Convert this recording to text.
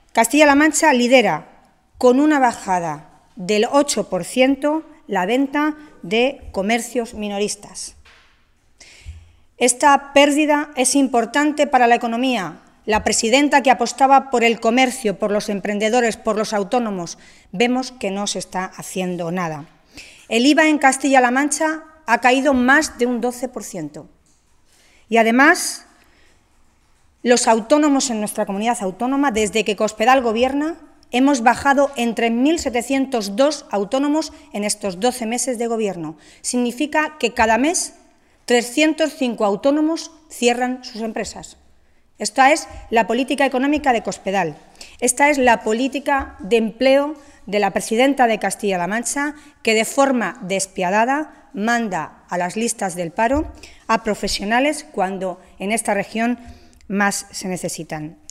Castilla-La Mancha lidera con una bajada del 8% la venta de comercios minoristas. Esta pérdida es importante para la economía. La presidenta, que apostaba por el comercio, por los emprendedores, por los autónomos, vemos que no se está haciendo nada. El IVA en Castilla-La Mancha ha caído más de un 12%. Y además, los autónomos en nuestra comunidad autónoma, desde que Cospedal gobierna, hemos bajado en 3.702 autónomos en estos 12 meses de gobierno. Significa que cada mes 305 autónomos cierran sus empresas. Esta es la política económica de Cospedal. Esta es la política de empleo de la presidenta de Castilla-La Mancha, que de forma despiadada manda a las listas del paro a profesionales cuando en esta región más se necesitan.